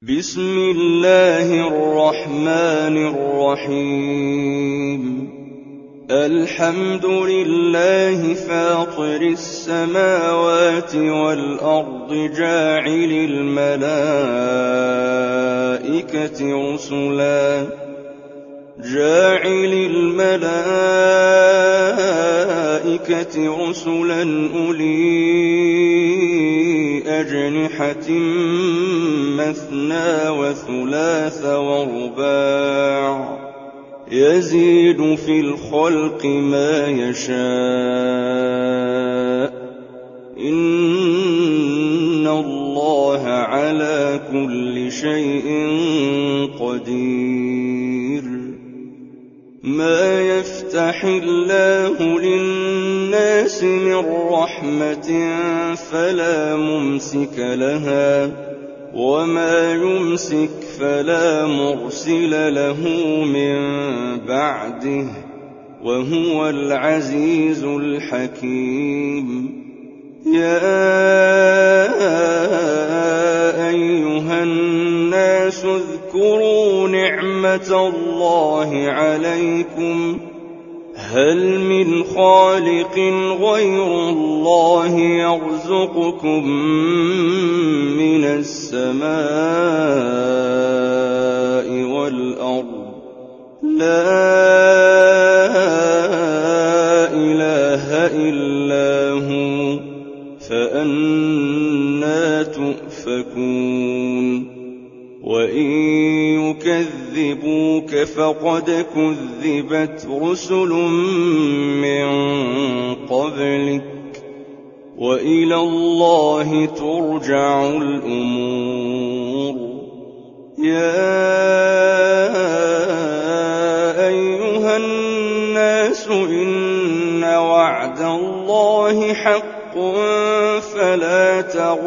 بسم الله الرحمن الرحيم الحمد لله فاطر السماوات والأرض جاعل الملائكة رسلا أولي أجنحة مثنى وثلاث ورباع يزيد في الخلق ما يشاء إن الله على كل شيء قدير ما يفتح الله للناس من رحمة فلا ممسك لها وما يمسك فلا مرسل له من بعده وهو العزيز الحكيم يا أيها الناس اذكروا نعمة الله عليكم هل من خالق غير الله يرزقكم من السماء والأرض لا إله إلا هو فأنى تؤفكون وإن يكذبوك فقد كذبت رسل من قبلك وإلى الله ترجع الأمور يا أيها الناس إن وعد الله حق فلا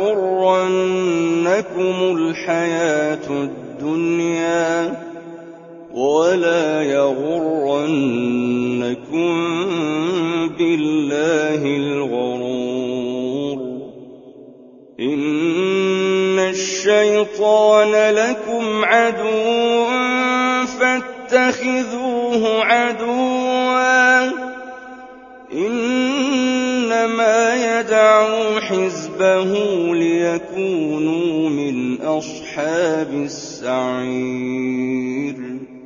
تغرنكم الحياة الدنيا ولا يغرنكم بالله الغرور إن الشيطان لكم عدو فاتخذوه عدوا إنما يدعو حزبه ليكونوا من أصحاب السعير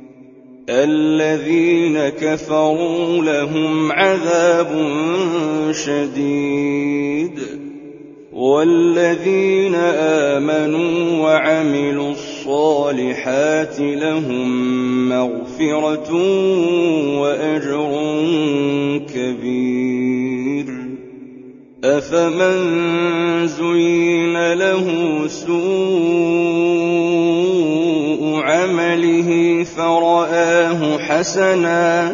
الذين كفروا لهم عذاب شديد والذين آمنوا وعملوا الصالحات لهم مغفرة وأجر كبير أفمن زين له سوء عمله فرآه حسنا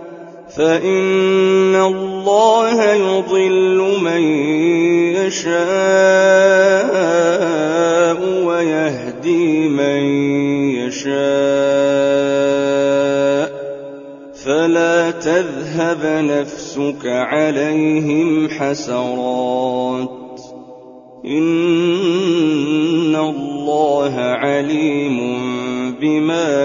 فإن الله يضل من يشاء ويهدي من يشاء فلا تذهب نفسك عليهم حسرات إن الله عليم بما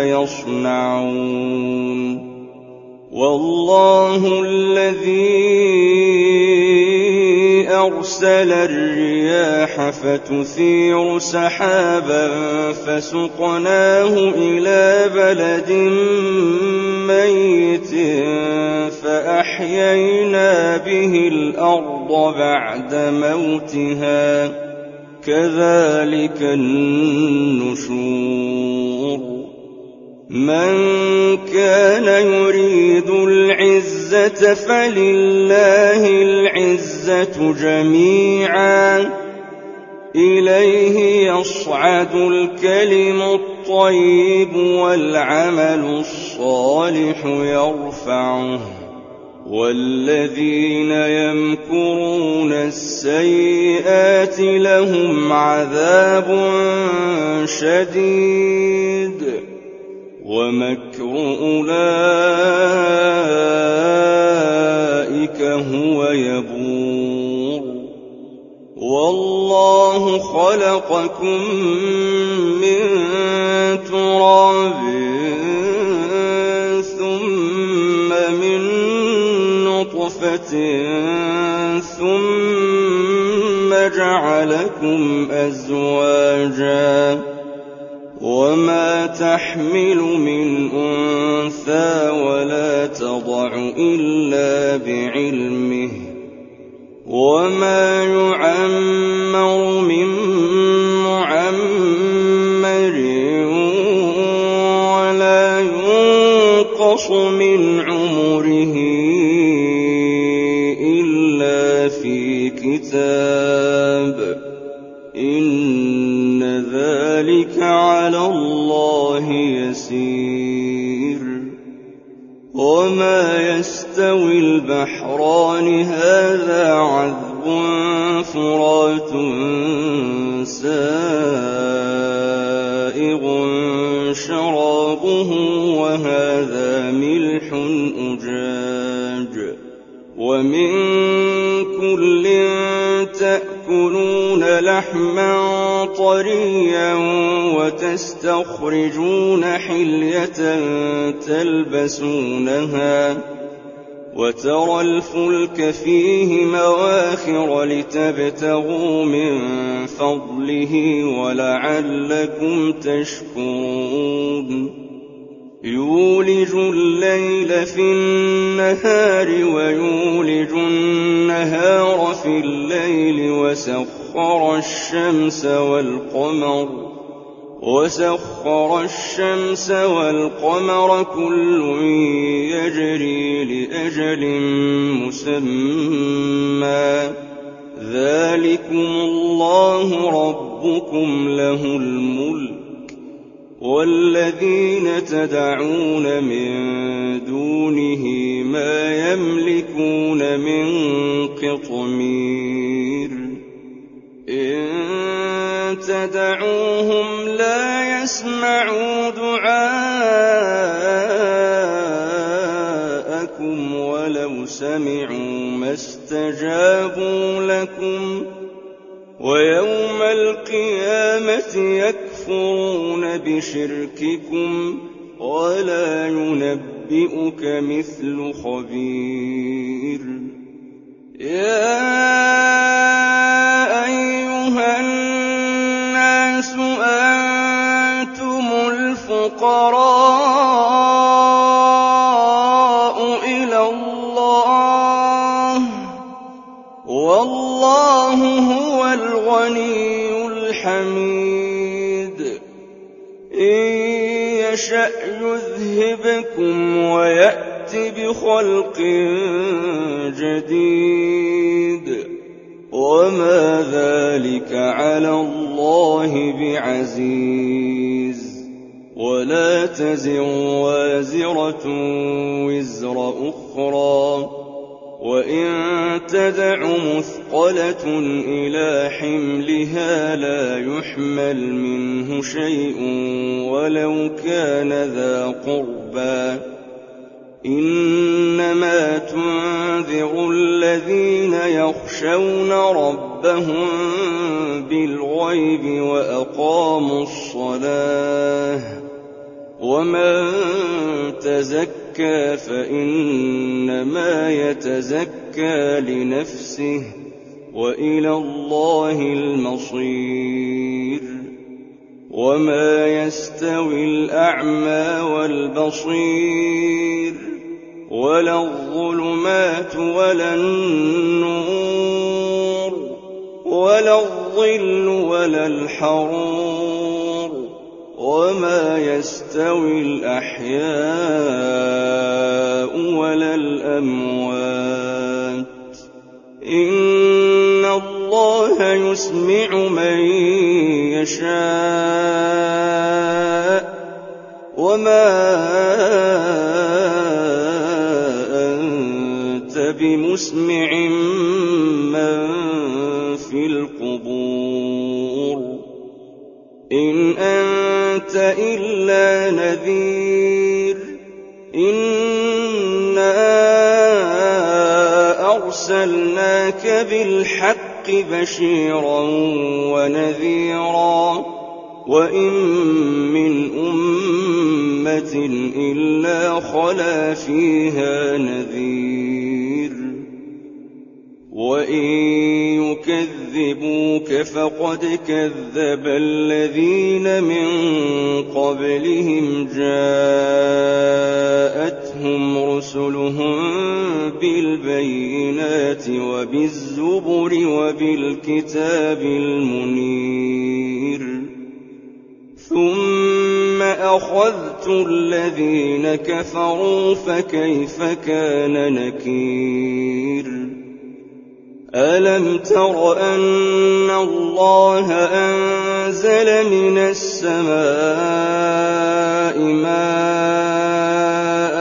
يصنعون والله الذي أرسل الرياح فتثير سحابا فسقناه إلى بلد ميت فأحيينا به الأرض بعد موتها كذلك النشور من كان يريد العزة فلله العزة جميعا إليه يصعد الكلم الطيب والعمل الصالح يرفعه والذين يمكرون السيئات لهم عذاب شديد ومكر أولئك هو يبور والله خلقكم من نُطْفَةٍ ثُمَّ جَعَلَكُمْ أَزْوَاجًا وَمَا تَحْمِلُ مِنْ أُنثَىٰ وَلَا تَضَعُ إِلَّا بِعِلْمِهِ وَمَا يُعَمَّرُ مِن مُّعَمَّرٍ وَلَا يُنقَصُ مِنْ عُمُرِهِ إِلَّا فِي كِتَابٍ إِنَّ ذَلِكَ عَلَى اللَّهِ يَسِيرٌ وَمَا يَسْتَوِي الْبَحْرَانِ هَٰذَا عَذْبٌ فُرَاتٌ سَائِغٌ شَرَابُهُ وَهَٰذَا مِلْحٌ أُجَاجٌ وَمِن كُلٍّ تَأْكُلُونَ لَحْمًا طَرِيًّا وَتَسْتَخْرِجُونَ حِلْيَةً تَلْبَسُونَهَا وَتَرَى الْفُلْكَ فِيهِ مَوَاخِرَ لِتَبْتَغُوا مِن فَضْلِهِ وَلَعَلَّكُمْ تَشْكُرُونَ يُولِجُ اللَّيْلَ فِي النَّهَارِ وَيُولِجُ النَّهَارَ فِي اللَّيْلِ وَسَخَّرَ الشَّمْسَ وَالْقَمَرَ كُلٌّ يَجْرِي لِأَجَلٍ مُّسَمًّى ذَٰلِكُمُ اللَّهُ رَبُّكُمْ لَهُ الْمُلْكُ وَالَّذِينَ تَدْعُونَ مِن دُونِهِ مَا يَمْلِكُونَ مِن قِطْمِيرٍ إِن تَدْعُوهُمْ لَا يَسْمَعُوا دُعَاءَكُمْ وَلَوْ سَمِعُوا مَا اسْتَجَابُوا لَكُمْ وَيَوْمَ الْقِيَامَةِ يَكْفُرُونَ بِشِرْكِكُمْ وَلَا يُنَبِّئُكَ مِثْلُ خَبِيرٍ يَا أَيُّهَا النَّاسُ أَنتُمُ الْفُقَرَاءُ إِلَى اللَّهِ وَاللَّهُ هُوَ الْغَنِيُّ الْحَمِيدُ إِن يَشَأْ يُذْهِبْكُمْ وَيَأْتِ بِخَلْقٍ جَدِيدٍ وَمَا ذَلِكَ عَلَى اللَّهِ بِعَزِيزٍ وَلَا تَزِرُ وَازِرَةٌ وِزْرَ أُخْرَىٰ وَإِن تَدْعُ مُثْقَلَةٌ إِلَىٰ حِمْلِهَا لَا يُحْمَلْ مِنْهُ شَيْءٌ وَلَوْ كَانَ ذَا قُرْبَىٰ إِنَّمَا تُنذِرُ الَّذِينَ يَخْشَوْنَ رَبَّهُم بِالْغَيْبِ وَأَقَامُوا الصَّلَاةَ وَمَن تَزَكَّىٰ فَإِنَّمَا يَتَزَكَّىٰ لِنَفْسِهِ وَإِلَى اللَّهِ الْمَصِيرُ وَمَا يَسْتَوِي الْأَعْمَىٰ وَالْبَصِيرُ وَلَا الظُّلُمَاتُ وَلَا النُّورُ وَلَا الظِّلُّ وَلَا الْحَرُورُ وَمَا يَسْتَوِي الْأَحْيَاءُ وَلَا الْأَمْوَاتُ إِنَّ اللَّهَ يُسْمِعُ مَن يَشَاءُ وَمَا أَنتَ بِمُسْمِعٍ مَّن فِي الْقُبُورِ إِنْ أَنتَ إِلَّا نَذِيرٌ إِنَّا أَرْسَلْنَاكَ بِالْحَقِّ بَشِيرًا وَنَذِيرًا وَإِن مِّنْ أُمَّةٍ إِلَّا خَلَا فِيهَا نَذِيرٌ وإن يكذبوك فقد كذب الذين من قبلهم جاءتهم رسلهم بالبينات وبالزبر وبالكتاب المنير ثم أخذت الذين كفروا فكيف كان نكير ألم تر أن الله أنزل من السماء ماء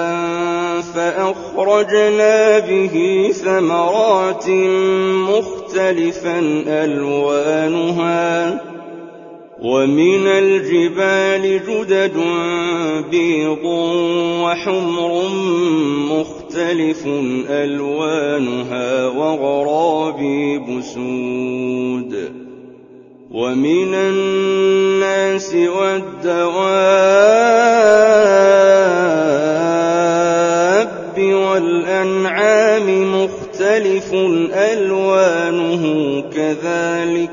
فأخرجنا به ثمرات مختلفا ألوانها ومن الجبال جدد بيض وحمر مختلف ألوانها وغرابيب سود ومن الناس والدواب والأنعام مختلف ألوانه كذلك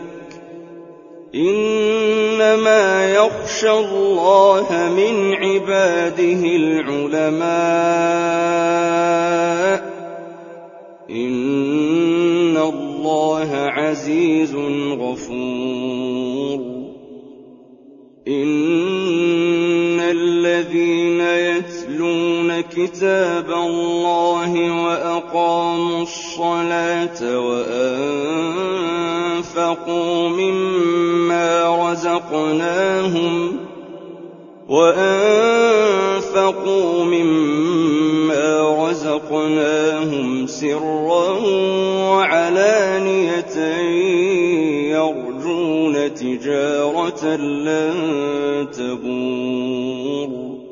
إنما يخشى الله من عباده العلماء إن الله عزيز غفور إن الذين يتلون كتاب الله وأقاموا الصلاة وأنفقوا مما رزقناهم سرا وعلانية يرجون تجارة لن تبور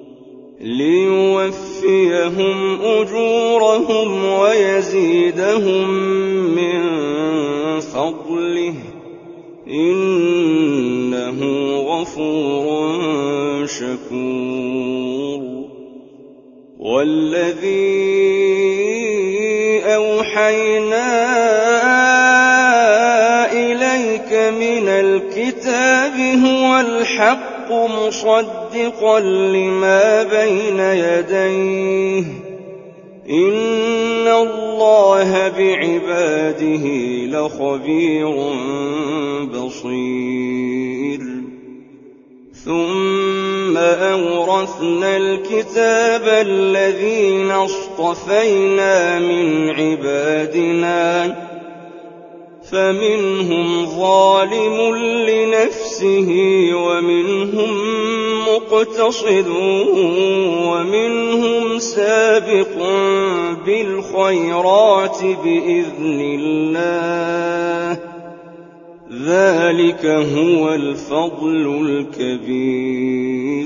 ليوفيهم أجورهم ويزيدهم من فضله إنه غفور شكور والذي أوحينا إليك من الكتاب هو الحق مصدقا لما بين يديه إن الله بعباده لخبير بصير ثم أورثنا الكتاب الذين اصطفينا من عبادنا فمنهم ظالم لنفسه ومنهم مقتصد ومنهم سابق بالخيرات بإذن الله ذلك هو الفضل الكبير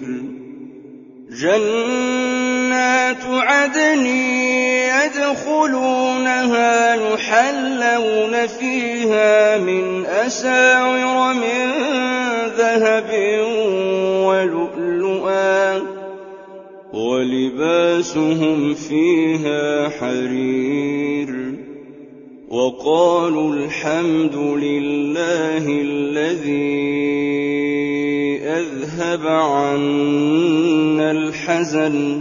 جنات عدن يدخلونها يحلون فيها من أساور من ذهب ولؤلؤا ولباسهم فيها حرير وقالوا الحمد لله الذي أذهب عنا الحزن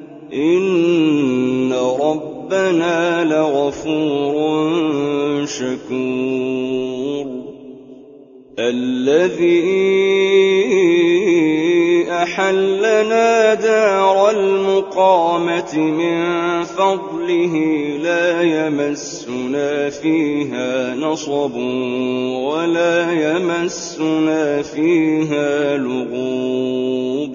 إن ربنا لغفور شكور الذي أحلنا دار المقامة من فضله لا يمسنا فيها نصب ولا يمسنا فيها لغوب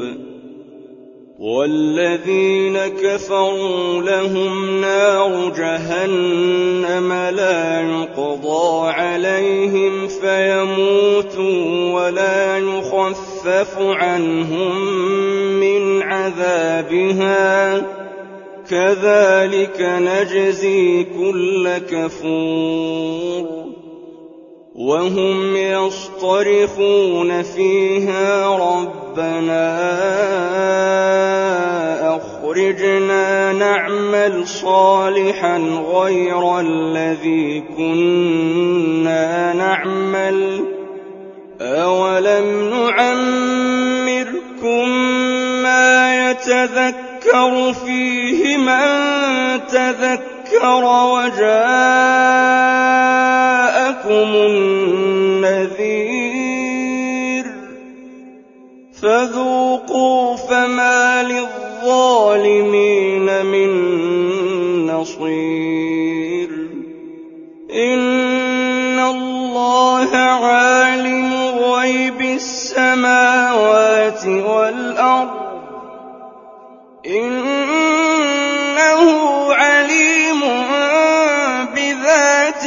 والذين كفروا لهم نار جهنم لا يقضى عليهم فيموتوا ولا يخفف عنهم من عذابها كذلك نجزي كل كفور وهم يصطرخون فيها ربنا أخرجنا نعمل نعمل صالحا غير الذي كنا نعمل أولم نعمركم ما يتذكر فيه من تذكر وجاءكم النذير فذوقوا فما للظالمين من نصير إن الله عالم غيب السماوات والأرض إنه عليم بذات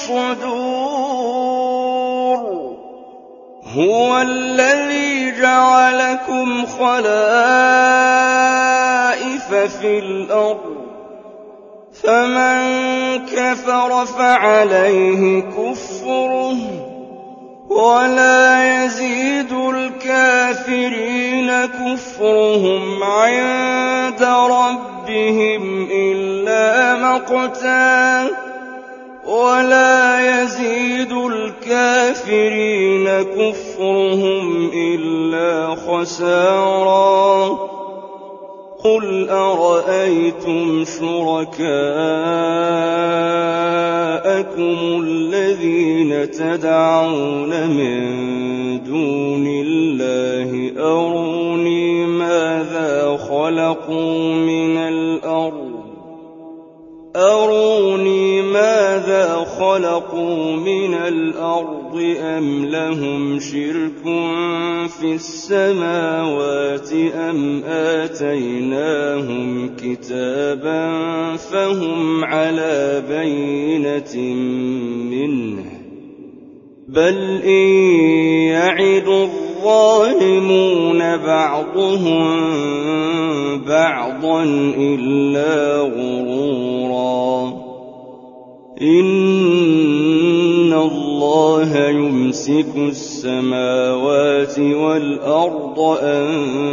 الصدور هو الذي جعلكم خلائف في الأرض فمن كفر فعليه كفره ولا يزيد الكافرين كفرهم عند ربهم إلا مقتا ولا يزيد الكافرين كفرهم إلا خسارا قل أرأيتم شركاءكم الذين تدعون من دون الله أروني ماذا خلقوا من الأرض أم لهم شرك في السماوات أم آتيناهم كتابا فهم على بينة منه بل إن يعد الظالمون بعضهم بعضا إلا غرورا إن الله يمسك السماوات والأرض أن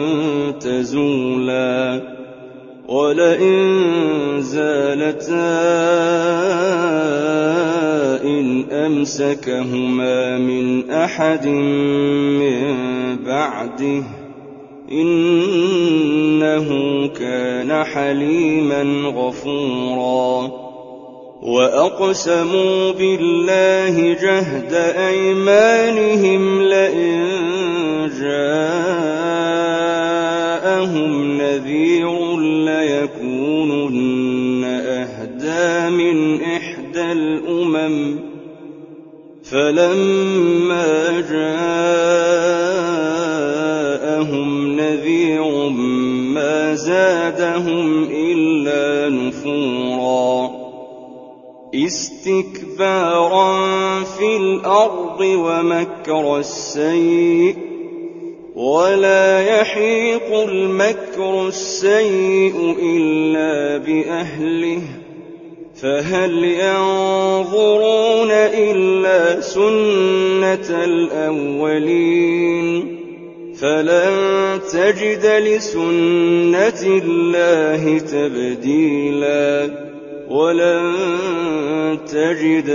تزولا ولئن زالتا إن أمسكهما من أحد من بعده إنه كان حليما غفورا وأقسموا بالله جهد أيمانهم لئن جاءهم نذير ليكونن أهدى من إحدى الأمم فلما جاءهم نذير ما زادهم إلا نفورا استكبارا في الأرض ومكر السيء ولا يحيق المكر السيء إلا بأهله فهل ينظرون إلا سنة الأولين فلن تجد لسنة الله تبديلا ولن تجد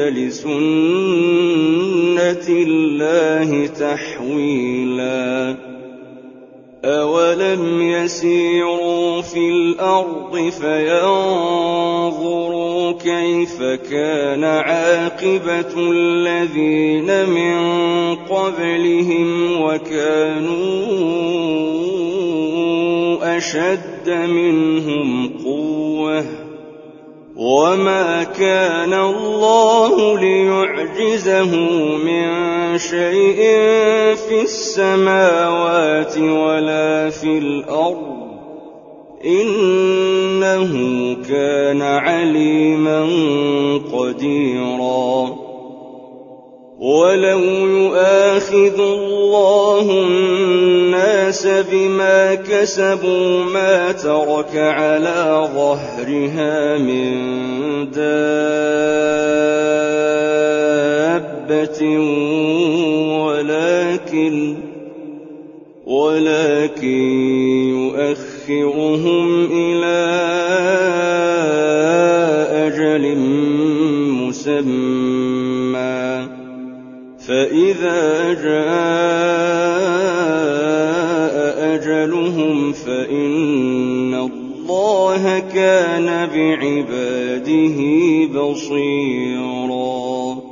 لسنة الله تحويلا أولم يسيروا في الأرض فينظروا كيف كان عاقبة الذين من قبلهم وكانوا أشد منهم قوة وما كان الله ليعجزه من شيء في السماوات ولا في الأرض إنه كان عليما قديرا ولو يؤاخذ الله الناس بما كسبوا ما ترك على ظهرها من دابة ولكن يؤخرهم إلى أجل مسمى فإذا جاء أجلهم فإن الله كان بعباده بصيرا